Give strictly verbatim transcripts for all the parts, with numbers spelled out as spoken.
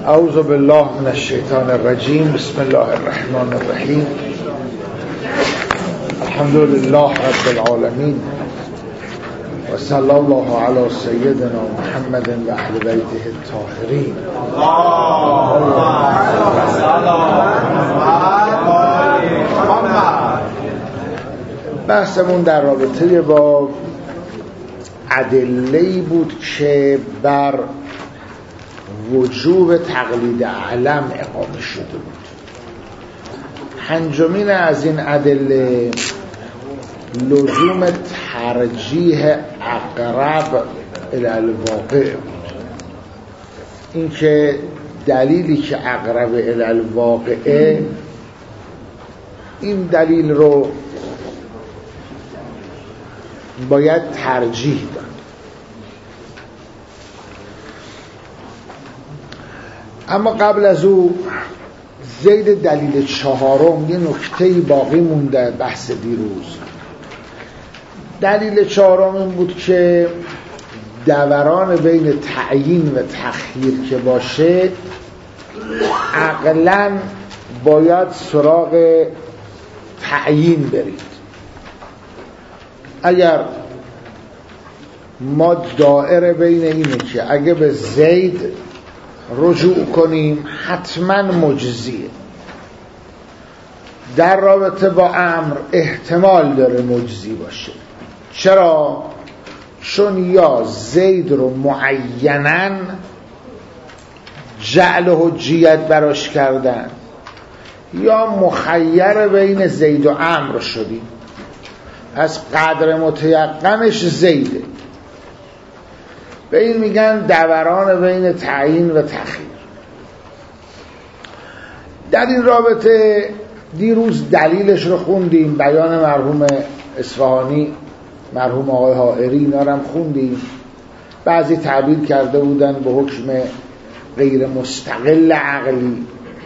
اعوذ بالله من الشیطان الرجیم. بسم الله الرحمن الرحیم. الحمد لله رب العالمین و صلی الله علی سیدنا محمد و اهل بیته الطاهرین. بحثمون در رابطه با ادله‌ای بود که بر وجوب تقلید علم اقامه شده بود. پنجمین از این ادله لزوم ترجیح اقرب الی الواقع بود. این که دلیلی که اقرب الی الواقع، این دلیل رو باید ترجیح داد. اما قبل از او زید دلیل چهارم یه نکته‌ای باقی مونده بحث دیروز. دلیل چهارم این بود که دوران بین تعیین و تخییر که باشه عقلاً باید سراغ تعیین برید. اگر ما دائره بین اینه که اگه به زید رجوع کنیم حتما مجزیه، در رابطه با امر احتمال داره مجزی باشه. چرا؟ چون یا زید رو معیناً جعل حجیت براش کردن یا مخیر بین زید و امر شدیم، پس قدر متیقنش زیده. به این میگن دوران بین تعیین و تخییر. در این رابطه دیروز دلیلش رو خوندیم، بیان مرحوم اصفهانی، مرحوم آقای حائری، اینا رو هم خوندیم. بعضی تعبیر کرده بودن به حکم غیر مستقل عقلی.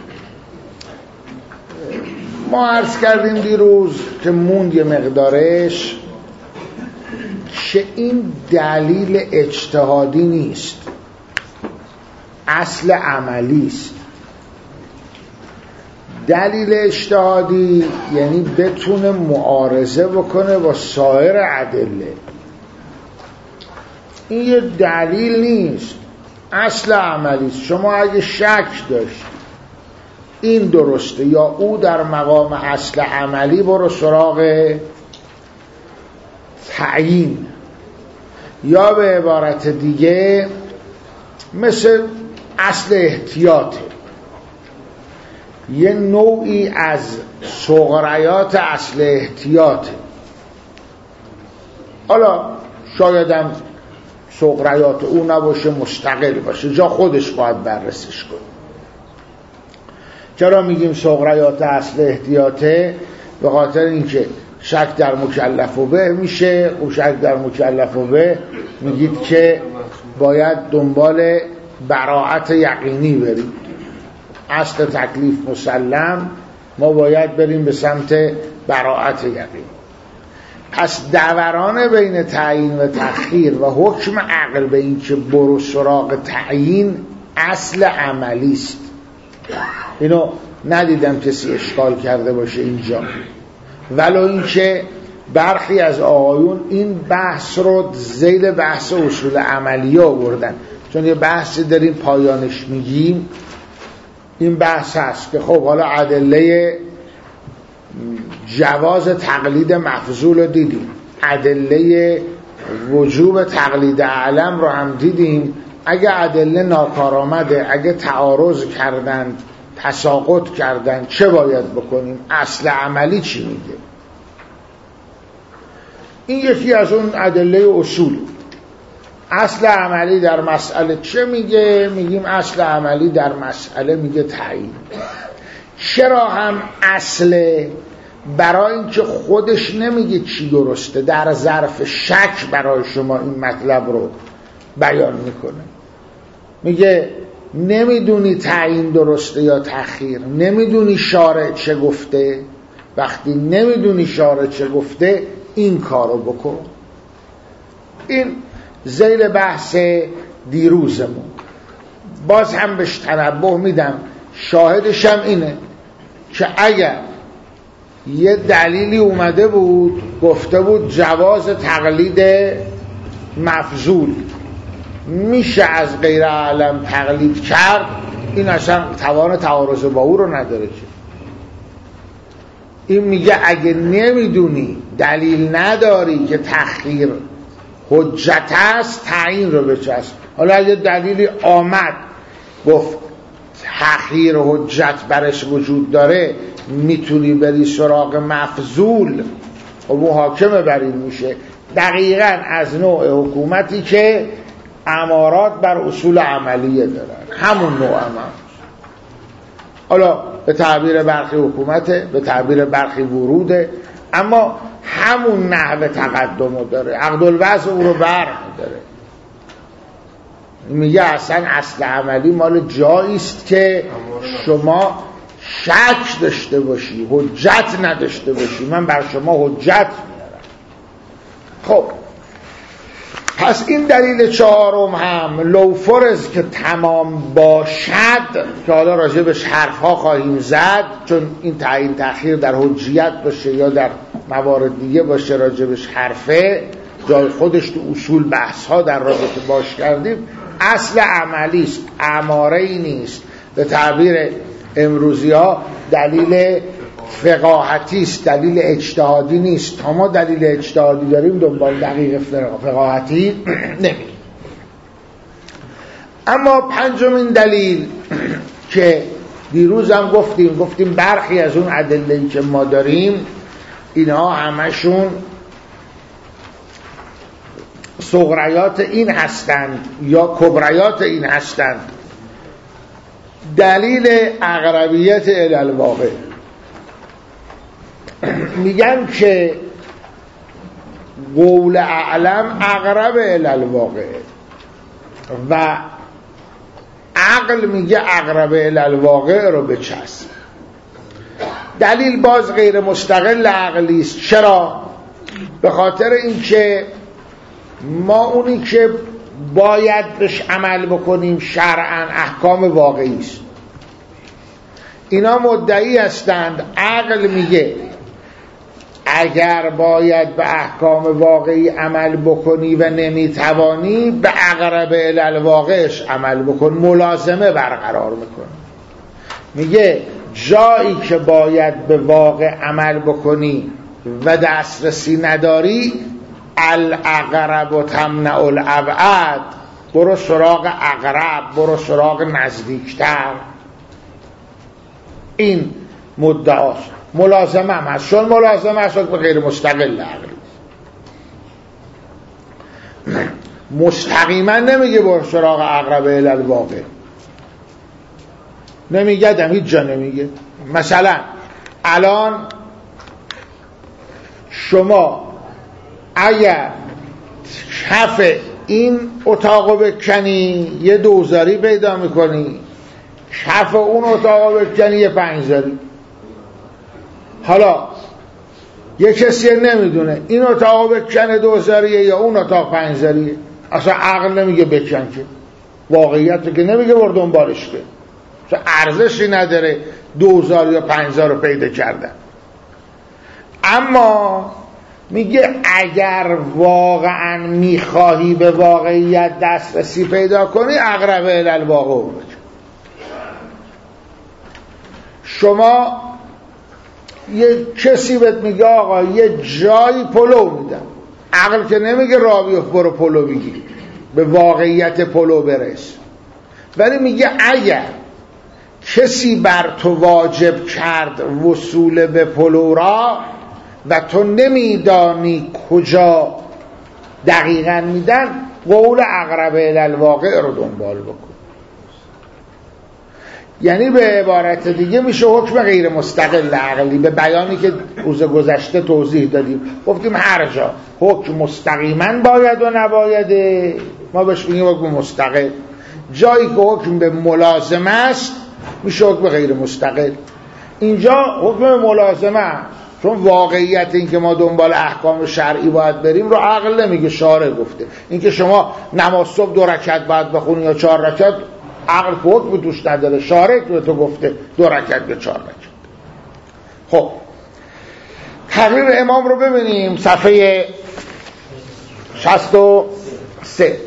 ما عرض کردیم دیروز که موند یه مقدارش که این دلیل اجتهادی نیست، اصل عملی است. دلیل اجتهادی یعنی بتونه معارضه بکنه با سایر ادله. این یه دلیل نیست، اصل عملی است. شما اگه شک داشت این درسته یا او در مقام اصل عملی، برو سراغ تعیین، یا به عبارت دیگه مثل اصل احتیاطه، یه نوعی از صغریات اصل احتیاطه. حالا شایدم صغریات او نباشه، مستقل باشه، جا خودش باید بررسیش کنه. چرا میگیم صغریات اصل احتیاطه؟ به خاطر اینکه شک در مکلف و به میشه. و شک در مکلف و به میگید که باید دنبال براعت یقینی بریم. اصل تکلیف مسلم، ما باید بریم به سمت براعت یقین. پس دوران بین تعیین و تخییر و حکم عقل به این که برو سراغ تعیین اصل عملی است. اینو ندیدم کسی اشکال کرده باشه اینجا، ولو اینکه برخی از آقایون این بحث رو ذیل بحث اصول عملی آوردن. چون یه بحثی داریم پایانش میگیم، این بحث هست که خب حالا ادله جواز تقلید مفضول رو دیدیم، ادله وجوب تقلید علم رو هم دیدیم. اگه ادله ناکارآمده، اگه تعارض کردن، تساقط کردن، چه باید بکنیم؟ اصل عملی چی میگه؟ این یکی از اون ادله اصول. اصل عملی در مسئله چه میگه؟ میگیم اصل عملی در مسئله میگه تعیین. چرا هم اصله؟ برای اینکه خودش نمیگه چی درسته، در ظرف شک برای شما این مطلب رو بیان میکنه. میگه نمیدونی تعیین درسته یا تخییر، نمیدونی شارع چه گفته. وقتی نمیدونی شارع چه گفته این کارو بکن. این ذیل بحث دیروزمون. باز هم بهش تنبه میدم، شاهدش هم اینه که اگر یه دلیلی اومده بود گفته بود جواز تقلید مفضول میشه از غیر عالم تقلید کرد، این اصلا توان تعارض با او رو نداره. که این میگه اگه نمیدونی دلیل نداری که تخییر حجت است تعیین رو بچسب. حالا اگه دلیلی آمد گفت تخییر حجت برش وجود داره میتونی بری سراغ مفضول، خب اون حاکم بر این میشه. دقیقاً از نوع حکومتی که امارات بر اصول عملیه دارن، همون نوع هم. حالا به تعبیر برخی حکومته، به تعبیر برخی وروده، اما همون نحو تقدم داره، عقد الوضع او رو بر داره. میگه اصلا اصل عملی مال جایی است که شما شک داشته باشی، حجت نداشته باشی. من بر شما حجت میارم. خب پس این دلیل چهارم هم لو فرض که تمام باشد، که حالا راجبش حرفها خواهیم زد، چون این تعیین تأخیر در حجیت باشه یا در موارد دیگه باشه راجبش حرفه، جای خودش تو اصول بحث ها در رابطه باش کردیم. اصل عملی است، اماره ای نیست. به تعبیر امروزی ها دلیل فقاهتی است، دلیل اجتهادی نیست. تا ما دلیل اجتهادی داریم دنبال دقیق فقاهتی نمیریم. اما پنجمین دلیل که دیروز هم گفتیم گفتیم برخی از اون ادله‌ای که ما داریم اینها همشون صغریات این هستند یا کبریات این هستند. دلیل اقربیت الی الواقع، میگن که قول اعلم اقرب الی الواقع و عقل میگه اقرب الی الواقع رو بچسب. دلیل باز غیر مستقل عقلی است. چرا؟ به خاطر اینکه ما اونی که باید بهش عمل بکنیم شرعاً احکام واقعی است. اینا مدعی هستند عقل میگه اگر باید به احکام واقعی عمل بکنی و نمیتوانی به اقرب الی الواقعش عمل بکن، ملازمه برقرار میکن. میگه جایی که باید به واقع عمل بکنی و دسترسی نداری، الاقرب و تمنع الابعد، برو سراغ اقرب، برو سراغ نزدیکتر. این مدعاست. ملازمه هم هست، چون ملازمه هست به غیر مستقل عقلی. مستقیما نمیگه برو سراغ اقرب الی الواقع، نمیگه، دم هیچ جا نمیگه. مثلا الان شما اگر کف این اتاقو بکنی یه دوزاری پیدا میکنی، کف اون اتاقو بکنی یه پنجزاری. حالا یه کسی نمیدونه این اتاقو بکنه دوزاریه یا اون اتاق پنجزاریه، اصلا عقل نمیگه بکن که، واقعیت رو که نمیگه بر دنبالش که، اصلا ارزشی نداره دوزار یا پنجزار رو پیدا کردن. اما میگه اگر واقعا میخواهی به واقعیت دسترسی پیدا کنی اقرب الی الواقع بکن. شما یه کسی بهت میگه آقا یه جایی پلو میدم، عقل که نمیگه راه بیفت برو پلو بگیر، به واقعیت پلو برس، ولی میگه اگر کسی بر تو واجب کرد وصول به پلو را و تو نمیدانی کجا دقیقا میدن، قول اقرب الی الواقع رو دنبال بکن. یعنی به عبارت دیگه میشه حکم غیر مستقل عقلی، به بیانی که روز گذشته توضیح دادیم. گفتیم هر جا حکم مستقیما باید و نبایده ما بهش میگیم حکم مستقل. جایی که حکم به ملازمه است میشه حکم غیر مستقل. اینجا حکم ملازمه، چون واقعیت این که ما دنبال احکام شرعی باید بریم رو عقل نمیگه، شارع گفته. این که شما نماز صبح دو رکعت باید بخونی یا چهار رکعت عقل حکم توش نداره، شارع تو تو گفته دو رکعت یا چهار رکعت. خب تقریر امام رو ببینیم صفحه شصت و سه.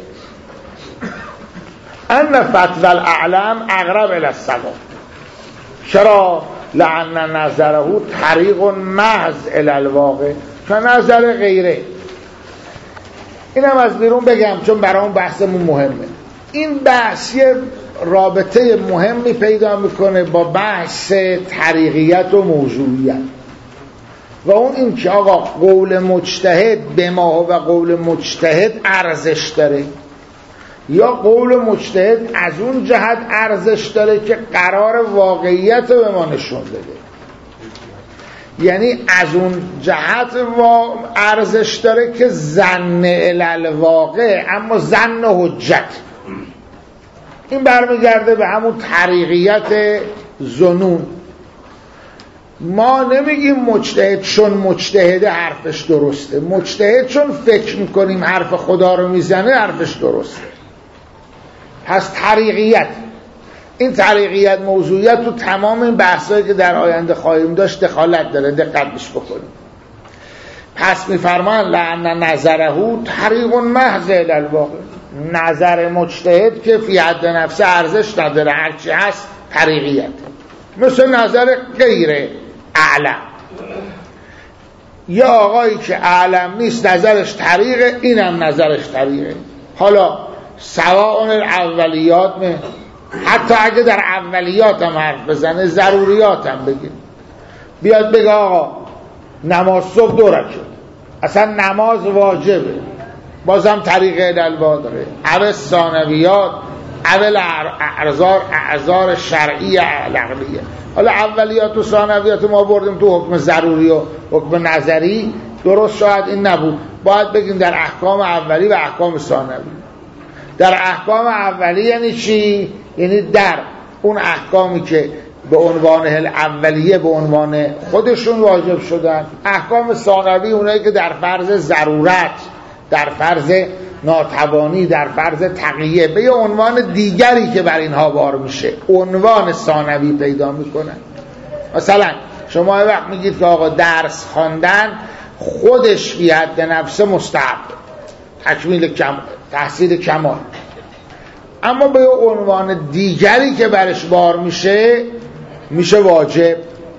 ان فتو الاعلم اقرب الی الصواب. چرا؟ لأن نظره طریق محض الی الواقع، چون نظر غیره. اینم از بیرون بگم چون برام بحثمون مهمه. این بحث یه رابطه مهمی پیدا میکنه با بحث طریقیت و موضوعیت، و اون این که آقا قول مجتهد به ما و قول مجتهد ارزش داره، یا قول مجتهد از اون جهت ارزش داره که قرار واقعیت رو به ما نشون بده. یعنی از اون جهت ارزش داره که ظن الالواقع، اما ظن حجت. این برمیگرده به همون طریقیت ظنون. ما نمیگیم مجتهد چون مجتهده حرفش درسته، مجتهد چون فکر میکنیم حرف خدا رو میزنه حرفش درسته. پس طریقیت، این طریقیت موضوعیت تو تمام این بحثایی که در آینده خواهیم داشت دخالت داره، دقتش بکنیم. پس میفرمان لأن نظره طریق محض الی الواقع، نظر مجتهد که فی حد نفسه ارزش نداره، هرچی هست طریقیت، مثل نظر غیر اعلم. یا آقایی که اعلم نیست نظرش طریقه، اینم نظرش طریقه. حالا سواء الاولیات می، حتی اگه در اولیات هم حرف بزنه، ضروریات هم بگه، بیاد بگه آقا نماز صبح دو رکعت، اصلا نماز واجبه، بازم طریقه الالوا داره. اول ثانویات، اول اعذار اعذار شرعی عقلیه. حالا اولیات و ثانویات ما بردیم تو حکم ضروری و حکم نظری، درست شاید این نبود، باید بگیم در احکام اولی و احکام ثانوی. در احکام اولی یعنی چی؟ یعنی در اون احکامی که به عنوان اولیه به عنوان خودشون واجب شدن. احکام ثانوی اونایی که در فرض ضرورت، در فرض ناتوانی، در فرض تقیه، به یه عنوان دیگری که بر اینها بار میشه عنوان ثانوی پیدا میکنن. مثلا شما یه وقت میگید که آقا درس خواندن خودش فی حد نفسه مستحب، تکمیل کم، تحصیل کمال، اما به یه عنوان دیگری که برش بار میشه میشه واجب.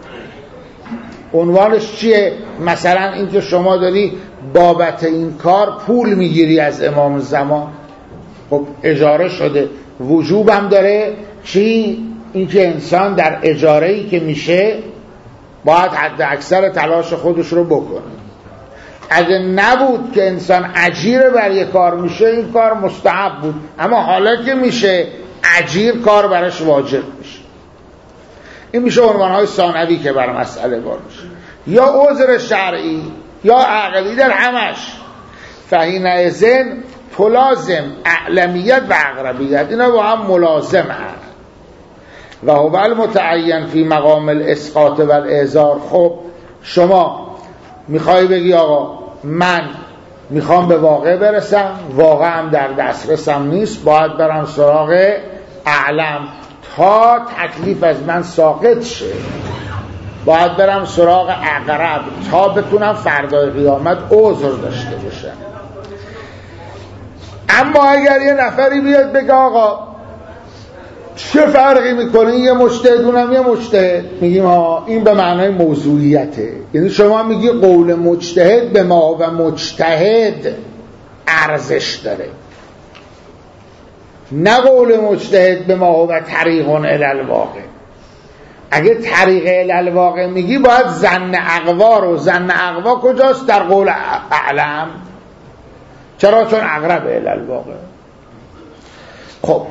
عنوانش چیه؟ مثلا اینکه شما داری بابت این کار پول میگیری از امام زمان، خب اجاره شده، وجوب هم داره. چی؟ اینکه انسان در اجاره‌ای که میشه باید حد اکثر تلاش خودش رو بکنه. اگه نبود که انسان اجیر بر یک کار میشه، این کار مستحب بود، اما حالا که میشه اجیر، کار برش واجب میشه. این میشه عنوانهای ثانوی که بر مسئله بار میشه. یا عذر شرعی یا عقلی، در همش فحینئذ تلازم اعلمیت و اقربیت، اینا با هم ملازم هست. و هو المتعین فی مقام الاسقاط و الاعذار. خب شما میخوای بگی آقا من میخوام به واقع برسم، واقع هم در دسترسم نیست، باید برم سراغ اعلم تا تکلیف از من ساقط شه، باید برم سراغ اقرب تا بتونم فردای قیامت عذر داشته باشم. اما اگر یه نفری بیاد بگه آقا چه فرقی میکنه، یه مجتهد اونم یه مجتهد، میگیم ها این به معنای موضوعیته. یعنی شما میگی قول مجتهد به ما و مجتهد ارزش داره، نه قول مجتهد به ما و طریق الی الواقع. اگه طریق الی الواقع میگی باید ظن اقوا رو، ظن اقوا کجاست؟ در قول اعلم. چرا؟ چون اقرب الی الواقع. خب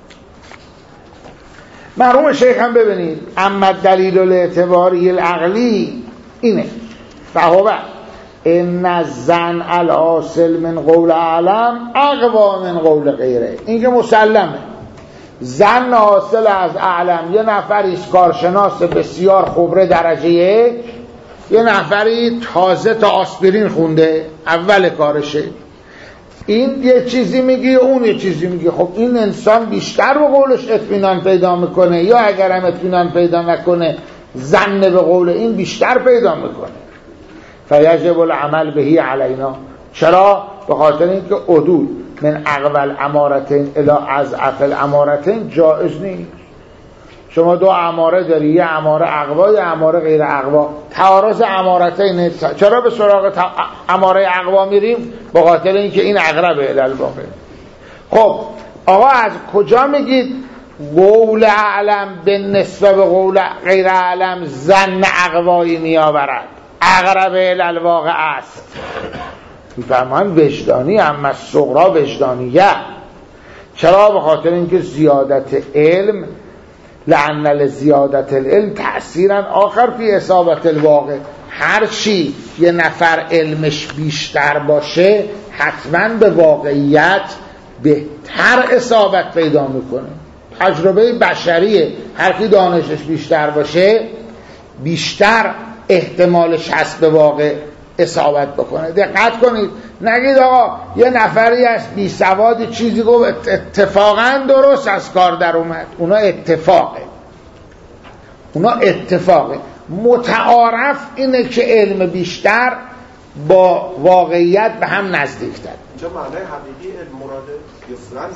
مرحوم شیخ هم ببینید، اما دلیل الاعتباری العقلی اینه، فهو ان الظن الحاصل من قول اعلم اقوا من قول غیره. این که مسلمه، ظن حاصل از اعلم، یه نفری کارشناس بسیار خبره درجه یک، یه نفری تازه تا آسپرین خونده اول کارشه، این یه چیزی میگی اون یه چیزی میگی. خب این انسان بیشتر به قولش اطمینان پیدا میکنه یا اگر هم اطمینان پیدا نکنه ظن به قول این بیشتر پیدا میکنه. فیجب العمل بهی علینا. چرا؟ به خاطر اینکه عدول من اقوال امارتین الی اضعف الامارتین جایز نیست. شما دو اماره داری، یه اماره اقوا یه اماره غیر اقوا، تعارض امارتین. چرا به سراغ اماره اقوا میریم؟ به خاطر اینکه این اقرب الی الواقع. خب آقا از کجا میگید قول اعلم به نسبت به قول غیر اعلم ظن اقوایی میآورد؟ اقرب الی الواقع است. میفهمن وجدانی، اما صغرا وجدانیه. چرا؟ به خاطر اینکه زیادت علم لعن لزیادت العلم تأثیرا آخر فی اصابت الواقع. هر چی یه نفر علمش بیشتر باشه حتما به واقعیت بهتر اصابت پیدا میکنه. تجربه بشریه، هر کی دانشش بیشتر باشه بیشتر احتمالش هست به واقع اصابت بکنه. دقت کنید، نگید آقا یه نفری است بی سواد چیزی گفت اتفاقا درست از کار در اومد. اونا اتفاقه، اونا اتفاقه. متعارف اینه که علم بیشتر با واقعیت به هم نزدیکتر. اینجا معنی حقیقی علم مراده یا فرض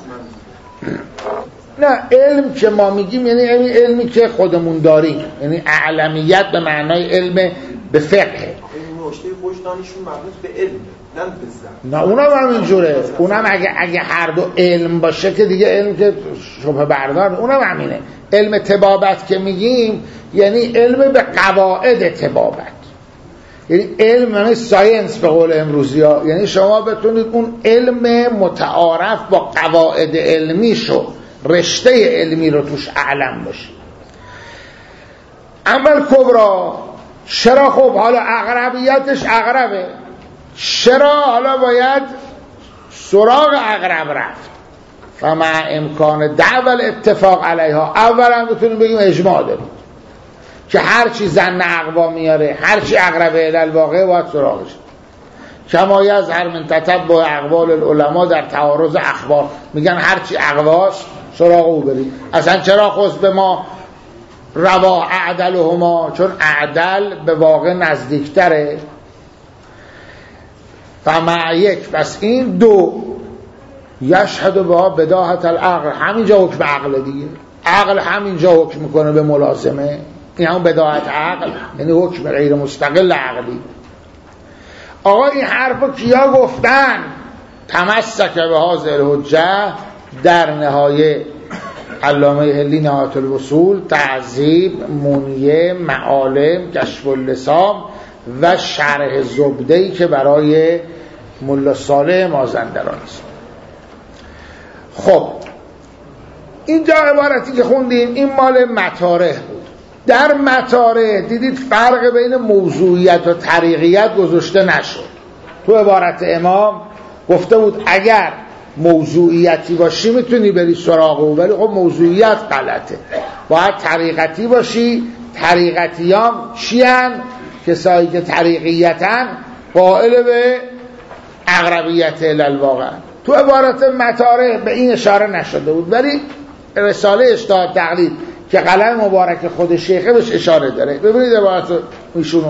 من؟ نه، علم که ما میگیم یعنی علمی, علمی که خودمون داریم، یعنی اعلمیت به معنای علم به فقه. این نوشته وجدانیشون مربوط به علم نه به ذات. نه اونم هم اینجوره. اونم اگه اگه هر دو علم باشه که دیگه علم که شبه بردار. اونم همینه. علم طبابت که میگیم یعنی علم به قواعد طبابت، یعنی علم یعنی ساینس به قول امروزی ها. یعنی شما بتونید اون علم متعارف با قواعد علمی شو، رشته علمی رو توش اعلم باشه. عمل کبرا چرا؟ خب حالا اقربیتش اقربه، چرا حالا باید سراغ اقرب رفت؟ فما امکان دعوال اتفاق علیها. اولا بتونیم بگیم اجماع داریم که هر چی ظن اقوا میاره، هر چی اقرب الی الواقع باید سراغش. کما یظهر من تتبع اقوال العلماء در تعارض اخبار. میگن هر چی اقواست سراغ او بریم. اصلا چرا خود به ما روا اعدلهما؟ چون اعدل به واقع نزدیکتره. فمع یک، پس این دو یشهد با بداهت العقل. همینجا حکم عقل دیگه. عقل همینجا حکم میکنه به ملازمه. این همون بداهت عقل، یعنی حکم غیر مستقل عقلی. آقا این حرفو کیا گفتن؟ تمسک به هذه الحجه در نهایه علامه هلی نهایت الوصول، تعذیب، منیه، معالم، کشف اللسان و شرح زبده‌ای که برای ملا صالح مازندران است. خب اینجا عبارتی که خوندیم این مال مطارح بود. در مطارح دیدید فرق بین موضوعیت و طریقیت گذاشته نشد. تو عبارت امام گفته بود اگر موضوعیتی باشی میتونی بری سراغ او، ولی خب موضوعیت غلطه، باید طریقتی باشی. طریقتیان چیان؟ کسایی که طریقیتن قائل به اقربیت الی الواقع. تو عبارت مطارح به این اشاره نشده بود، ولی رساله اجتهاد تقلید که قلم مبارک خود شیخه بهش اشاره داره. ببینید عبارت ایشونو: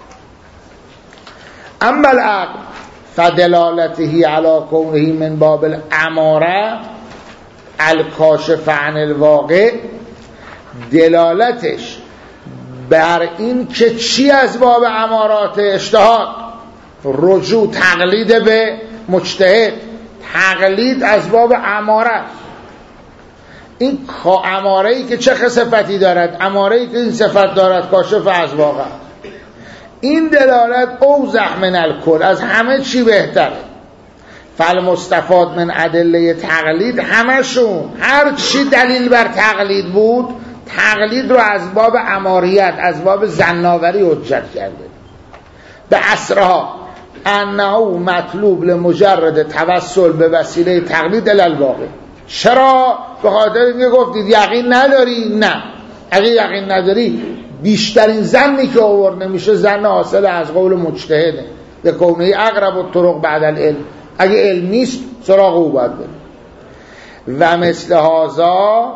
اما العقل فدلالته علی کونه من باب الاماره الکاشف عن الواقع. دلالتش بر این که چی از باب امارات اجتهاد؟ رجوع، تقلید به مجتهد. تقلید از باب اماره. این اماره ای که چه صفتی دارد؟ اماره ای که این صفت دارد، کاشف از واقع. این دلالت اوضح من الکل، از همه چی بهتره. فالمستفاد من ادله تقلید، همشون هر چی دلیل بر تقلید بود، تقلید رو از باب اماریت، از باب ظناوری حجت کرده. به اسرها انه مطلوب لمجرد توسل به وسیله تقلید الی الواقع. چرا؟ به خاطر اینکه گفتید یقین نداری. نه، اگه یقین نداری بیشترین ظنی که آورد نمیشه ظن حاصل از قول مجتهده به کونه اقرب الطرق بعد العلم. اگه علم نیست سراغ او باید بریم. و مثل هذا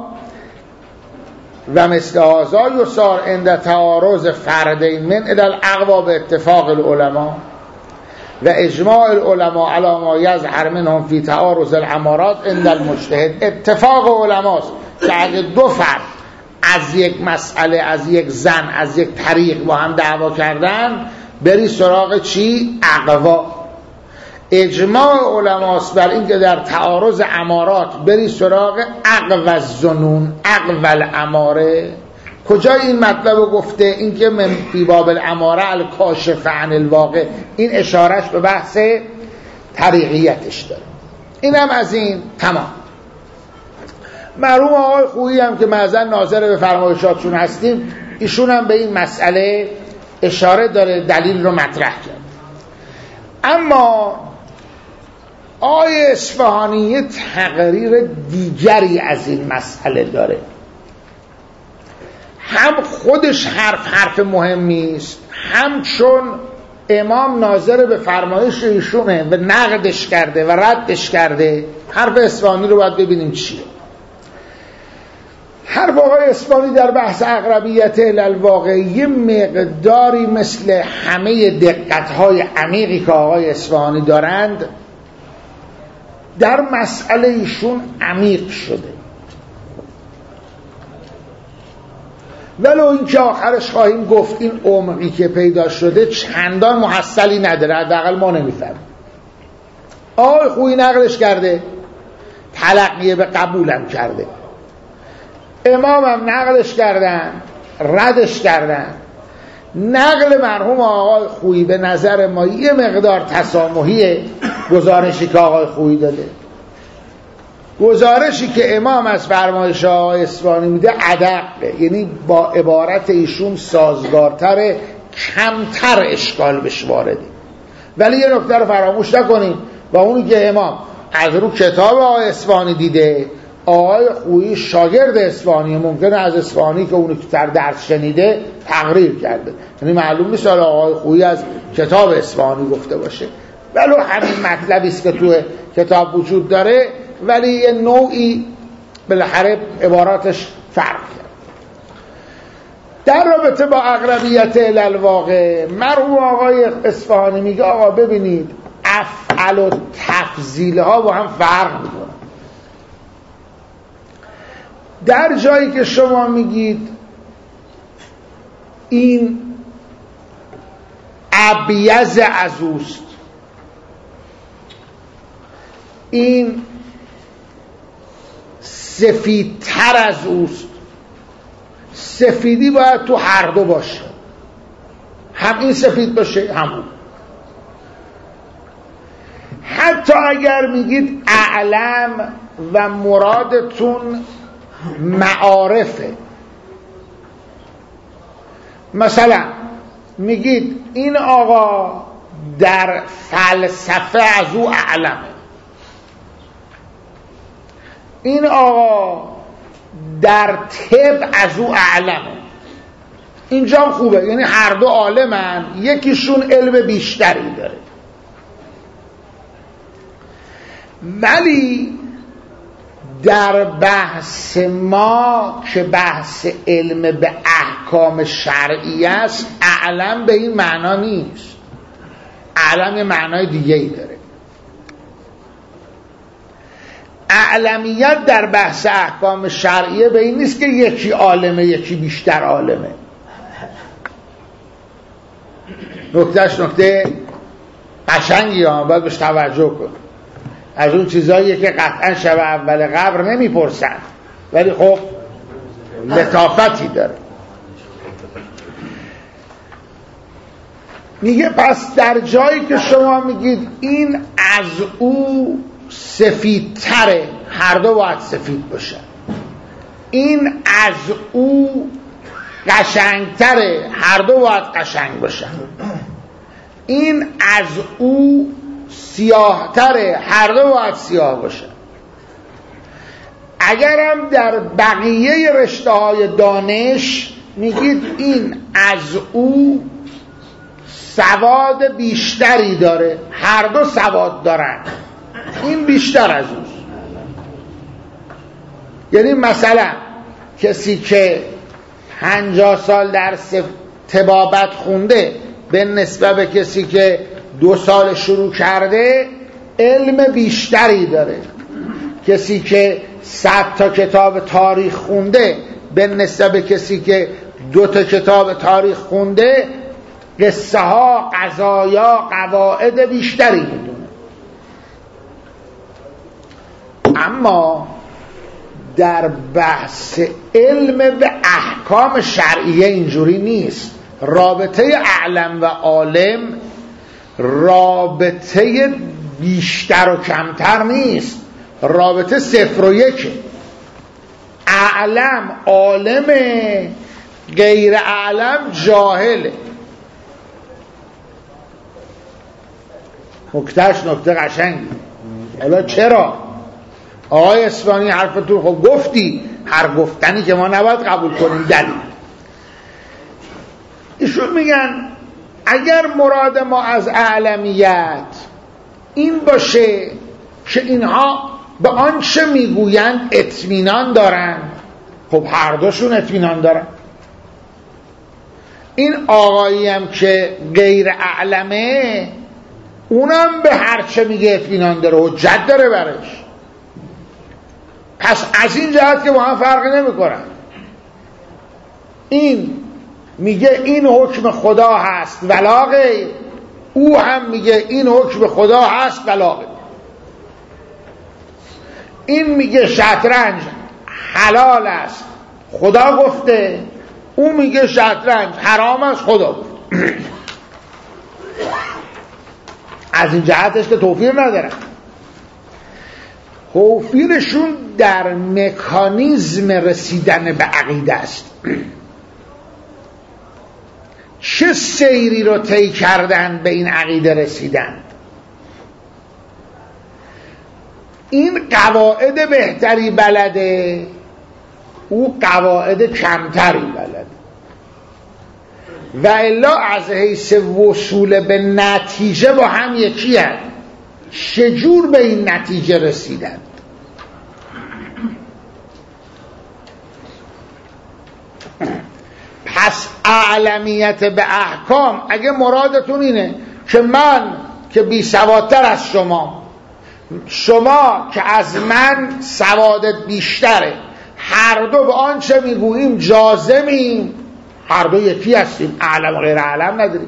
و مثل هذا یسار عند تعارض فردین من الی الاقوا به اتفاق العلماء و اجماع العلماء علی ما یظهر منهم فی تعارض الامارات عند المجتهد. اتفاق علماست که اگه دو فرد از یک مسئله، از یک زن، از یک طریق با هم دعوا کردن، بری سراغ چی؟ اقوا. اجماع علماست بر این که در تعارض امارات بری سراغ اقوا الظنون، اقوا الاماره. کجا این مطلب رو گفته؟ این که من فی باب الاماره الکاشف عن الواقع، این اشارش به بحث طریقیتش داره. اینم از این تمام. مرحوم آقای خویی هم که معذن ناظر به فرمایشاتشون هستیم، ایشون هم به این مسئله اشاره داره، دلیل رو مطرح کرد. اما آقای اصفهانی یه تقریر دیگری از این مسئله داره. هم خودش حرف حرف مهمی است، هم چون امام ناظر به فرمایش ایشونه و نقدش کرده و ردش کرده، حرف اصفهانی رو باید ببینیم چیه. حرف آقای اصفهانی در بحث اقربیت الالواقع یه مقداری مثل همه دقت‌های عمیقی که آقای اصفهانی دارند در مسئله ایشون عمیق شده، ولو این که آخرش خواهیم گفت این عمقی که پیدا شده چندان محصلی نداره، حداقل ما نمیفهمیم. آقای خویی نقلش کرده، تلقیه به قبولم کرده، امام هم نقلش کردن، ردش کردن. نقل مرحوم آقای خویی به نظر ما یه مقدار تسامحیه، گزارشی که آقای خویی داده. گزارشی که امام از فرمایش آقای اصفهانی میده ادق، یعنی با عبارت ایشون سازگارتره، کمتر اشکال بهش وارده. ولی یه نکته رو فراموش نکنیم، و اونی که امام از رو کتاب آقای اصفهانی دیده، آقای خویی شاگرد اصفهانی، ممکنه از اصفهانی که اونو که در درس شنیده تقریر کرده، یعنی معلوم نیست آقای خویی از کتاب اصفهانی گفته باشه. ولو همین مطلبی است که تو کتاب وجود داره، ولی یه نوعی بالاخره عباراتش فرق کرد. در رابطه با اقربیت الالواقع مرحوم آقای اصفهانی میگه آقا ببینید افعل و تفضیل ها با هم فرق میکنن. در جایی که شما میگید این ابیض از اوست، این سفیدتر از اوست، سفیدی باید تو هر دو باشه، هم این سفید باشه همون. حتی اگر میگید اعلم و مرادتون معارفه، مثلا میگید این آقا در فلسفه از او اعلمه، این آقا در طب از او اعلمه، اینجا خوبه، یعنی هر دو عالمن، یکیشون علم بیشتری داره. ولی در بحث ما که بحث علم به احکام شرعی است، اعلم به این معنا نیست، اعلم یه معنای دیگه ای داره. اعلمیت در بحث احکام شرعیه به این نیست که یکی عالمه یکی بیشتر عالمه. نکتهش نکته قشنگی ها، باید بهش توجه کن. از اون چیزاییه که قطعا شب اول قبر نمیپرسن، ولی خب لطافتی داره. میگه پس در جایی که شما میگید این از او سفیدتره، هر دو باید سفید باشن. این از او قشنگتره، هر دو باید قشنگ باشن. این از او سیاهتره، هر دو باید سیاه باشن. اگرم در بقیه رشته های دانش میگید این از او سواد بیشتری داره، هر دو سواد دارن، این بیشتر از اون. یعنی مثلا کسی که پنجاه سال درس طبابت خونده به نسبت به کسی که دو سال شروع کرده علم بیشتری داره. کسی که صد تا کتاب تاریخ خونده به نسبت به کسی که دو تا کتاب تاریخ خونده قصه ها، قضایا، قواعد بیشتری میدونه. اما در بحث علم به احکام شرعیه اینجوری نیست. رابطه اعلم و عالم رابطه بیشتر و کمتر نیست، رابطه صفر و یکه. اعلم عالمه، غیر اعلم جاهله. نکتهش نکته قشنگی. حالا چرا؟ آقای اصفهانی حرفتون خب گفتی، هر گفتنی که ما نباید قبول کنیم دلیل. ایشون میگن اگر مراد ما از اعلمیت این باشه که اینها به آنچه میگویند اطمینان دارن، خب هر دوشون اطمینان دارن. این آقایی هم که غیر اعلمه اونم به هر چه میگه اطمینان داره، حجت داره برش. پس از این جهت که با هم فرقی نمیکنن. این میگه این حکم خدا هست ولا غیر، او هم میگه این حکم خدا هست ولا غیر. این میگه شطرنج حلال است خدا گفته، او میگه شطرنج حرام است خدا گفته. از این جهتش که توفیر ندارن. توفیرشون در مکانیزم رسیدن به عقیده است. چه سیری رو طی کردن به این عقیده رسیدن؟ این قواعد بهتری بلده، او قواعد کمتری بلده. و الا از حیث وصول به نتیجه با هم یکی هست. چجور به این نتیجه رسیدن؟ پس اعلمیت به احکام اگه مرادتون اینه که من که بی سوادتر از شما، شما که از من سوادت بیشتره، هر دو به آنچه میگوییم جازمیم، هر دو یکی هستیم، اعلم و غیر اعلم نداریم.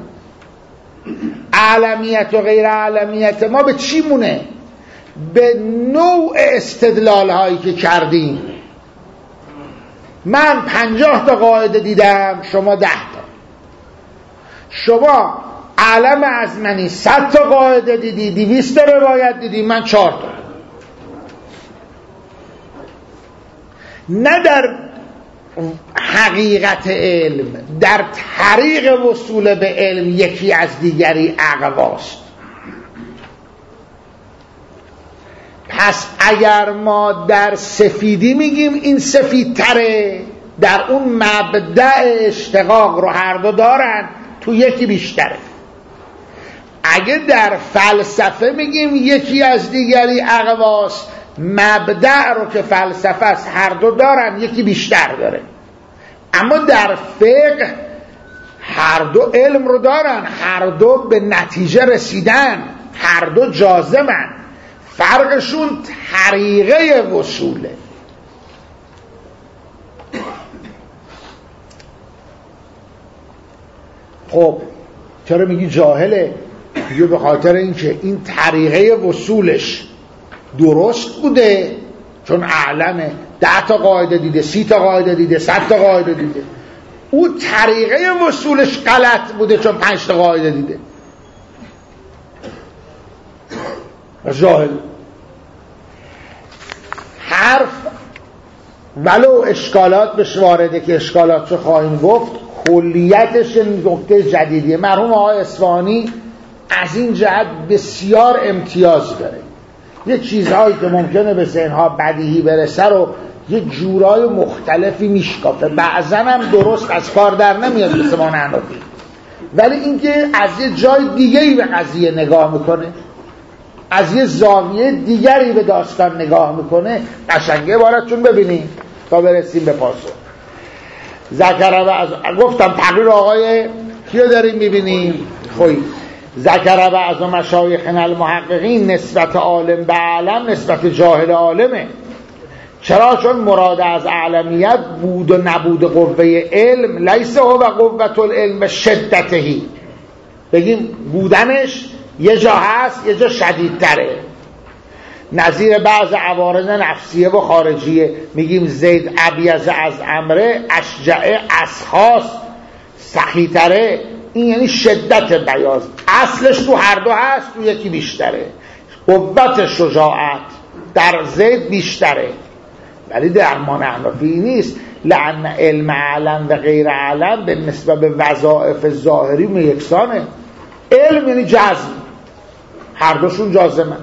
اعلمیت و غیر اعلمیت ما به چی مونه؟ به نوع استدلال هایی که کردیم. من پنجاه تا قاعده دیدم، شما ده تا. شما اعلم از منی، صد تا قاعده دیدی، دویست تا روایت دیدی، من چهار تا. نه در حقیقت علم، در طریق وصول به علم یکی از دیگری اقواست. پس اگر ما در سفیدی میگیم این سفیدتره، در اون مبدأ اشتقاق رو هر دو دارن، تو یکی بیشتره. اگه در فلسفه میگیم یکی از دیگری اقواست، مبدأ رو که فلسفه است هر دو دارن، یکی بیشتر داره. اما در فقه هر دو علم رو دارن، هر دو به نتیجه رسیدن، هر دو جازمن. فرقشون طریقه وصوله. خب چرا میگی جاهله؟ میگه به خاطر اینکه این طریقه وصولش درست بوده، چون اعلمه، ده تا قاعده دیده، سی تا قاعده دیده، صد تا قاعده دیده. او طریقه وصولش غلط بوده چون پنج تا قاعده دیده. جاهل. حرف ولو اشکالات بهش وارده که اشکالات رو خواهیم گفت، کلیتش نکته جدیدیه. مرحوم آقای اصفهانی از این جهت بسیار امتیاز داره. یه چیزهایی که ممکنه به ذهنها بدیهی برسه رو یه جورای مختلفی میشکافه، بعضا هم درست از کار در نمیاد مثل ما نحنفی، ولی اینکه از یه جای دیگه‌ای به قضیه نگاه میکنه. از یه زاویه دیگری به داستان نگاه میکنه. قشنگه بارتون ببینیم تا برسیم به پاسخ. ذکر بعض، گفتم تقریر آقای کیو داریم میبینیم؟ خوی ذکر بعض مشایخنا المحققین نسبت عالم به عالم نسبت جاهل عالمه. چرا؟ چون مراد از عالمیت بود و نبود قوه علم، لیس هو قوة العلم به شدتهی. بگیم بودنش یه جا هست یه جا شدیدتره، نظیر بعض عوارض نفسیه و خارجیه. میگیم زید ابیض از امره، اشجعه از خاص سخیتره. این یعنی شدت بیاض، اصلش تو هر دو هست، تو یکی بیشتره. قوت شجاعت در زید بیشتره، ولی در ما نحنفی نیست. لأن علم علم و غیر علم به نسبت به وظائف ظاهری می یکسانه. علم یعنی جزم، هر دوشون جازمه.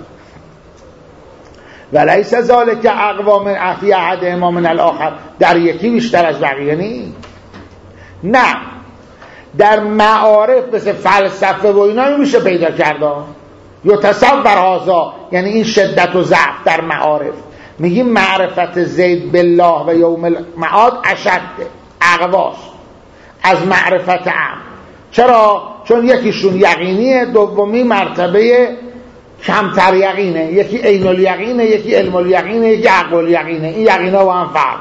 ولیس ذالک اقوام فی احدهما من الاخر، در یکی بیشتر از بقیه نیست. نه، در معارف مثل فلسفه و اینا میشه پیدا کرده. یتصور هذا، یعنی این شدت و ضعف در معارف. میگیم معرفت زید بالله و یوم المعاد اشد، اقواست از معرفت عام. چرا؟ چون یکیشون یقینیه، دومی مرتبه کمتر یقینه. یکی عین الیقینه، یکی علم الیقینه، یکی عقل الیقینه. این یقینا با هم فرق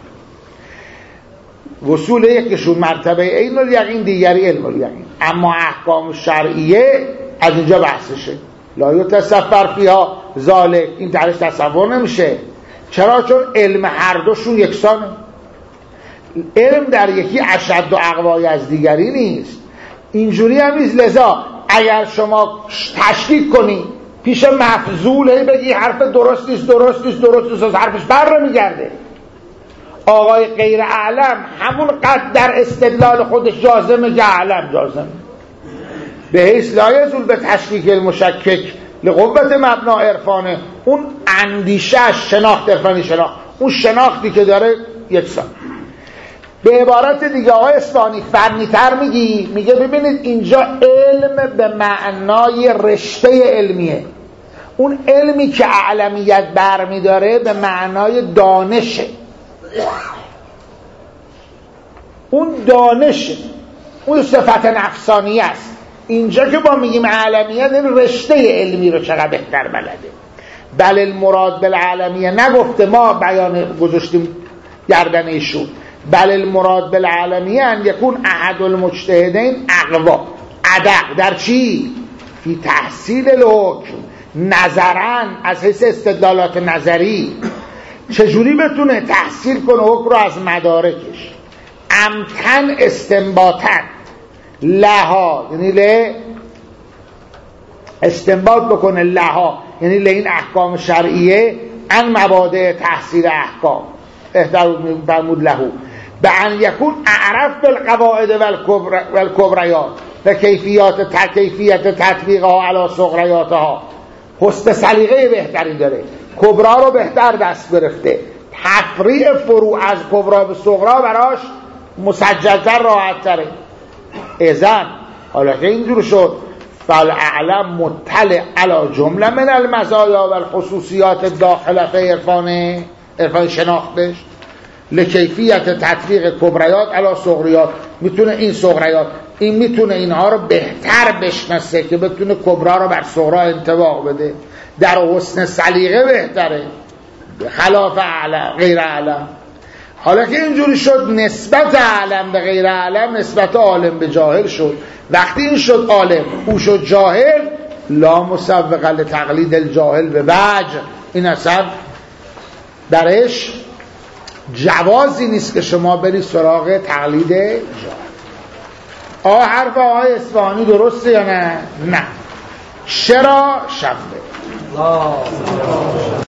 میکنه. وصول یکیشون مرتبه عین الیقین، دیگری علم الیقین. اما احکام شرعیه از اینجا بحثشه. لا یتصور فیها ذالک، این درش تصور نمیشه. چرا؟ چون علم هر دوشون یکسانه. علم در یکی اشد و اقوای از دیگری نیست. اینجوری هم نیست. لذا اگر شما تشکیک کنی پیش مفضول، هی بگی حرف درست نیست درست نیست درست نیست، از حرفش بر میگرده. آقای غیر اعلم همون قد در استدلال خودش جازمه که اعلم جازمه، به حیث لا یزول به تشکیک المشکک لقوت مبنا عرفانه. اون اندیشش شناخت عرفانی، شناخت اون شناختی که داره یکسان. به عبارت دیگه آقای اصفهانی فنی تر میگی، میگه ببینید اینجا علم به معنای رشته علمیه. اون علمی که اعلمیت برمیداره به معنای دانشه. اون دانشه، اون صفت نفسانی است. اینجا که با میگیم عالمیت، این رشته علمی رو چقدر بهتر بلده. بل المراد بالعالمیه نگفته، ما بیان گذاشتیم گردن ایشون. بل المراد بالعالمیه ان یکون احد المجتهدین اقوا، ادق در چی؟ فی تحصیل الحکم، نظرا از حیث استدلالات نظری چجوری بتونه تحصیل کنه حکم رو از مدارکش. امکن استنباطن لها، یعنی له استنباط بکنه، لها یعنی له این احکام شرعیه، ان مبادئ تحصیل احکام احتر فرمود لهو به ان یکون اعرف بالقواعد والکبریات و کیفیات کیفیت تطبیقها علی صغریاتها. حسن سلیقه بهتری داره، کبرا رو بهتر دست گرفته، تفریع فروع از کبرا به صغرا براش مسجلتر راحت تره. اذن حالا که اینجور شد، فالاعلم مطلع علی جمله من المزایا و الخصوصیات داخل فی عرفانه، عرفان شناختش، لکیفیت تطبیق کبریات علی صغریات. میتونه این صغریات، این میتونه اینها رو بهتر بشناسه که بتونه کبرا رو بر صغرا انطباق بده. در حسن سلیقه بهتره، خلاف اعلم غیر اعلم. حالا که اینجوری شد، نسبت عالم به غیر عالم نسبت عالم به جاهل شد. وقتی این شد عالم، او شد جاهل، لا مسوق لتقلید الجاهل به وجه. این اصلا درش جوازی نیست که شما بری سراغ تقلید جاهل. آه حرف آقای اصفهانی درسته یا نه؟ نه. چرا؟ شنبه